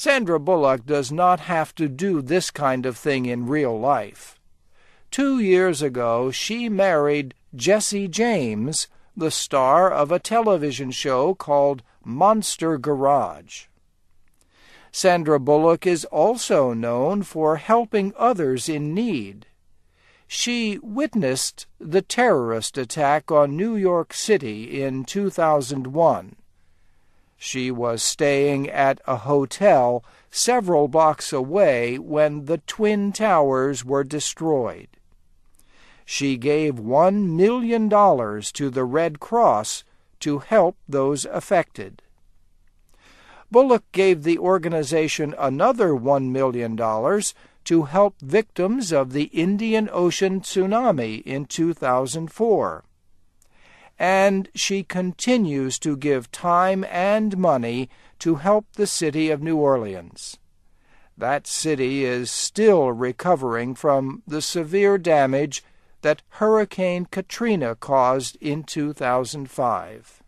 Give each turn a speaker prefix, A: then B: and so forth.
A: Sandra Bullock does not have to do this kind of thing in real life. 2 years ago, she married Jesse James, the star of a television show called Monster Garage. Sandra Bullock is also known for helping others in need. She witnessed the terrorist attack on New York City in 2001. She was staying at a hotel several blocks away when the Twin Towers were destroyed. She gave $1 million to the Red Cross to help those affected. Bullock gave the organization another $1 million to help victims of the Indian Ocean tsunami in 2004. And she continues to give time and money to help the city of New Orleans. That city is still recovering from the severe damage that Hurricane Katrina caused in 2005.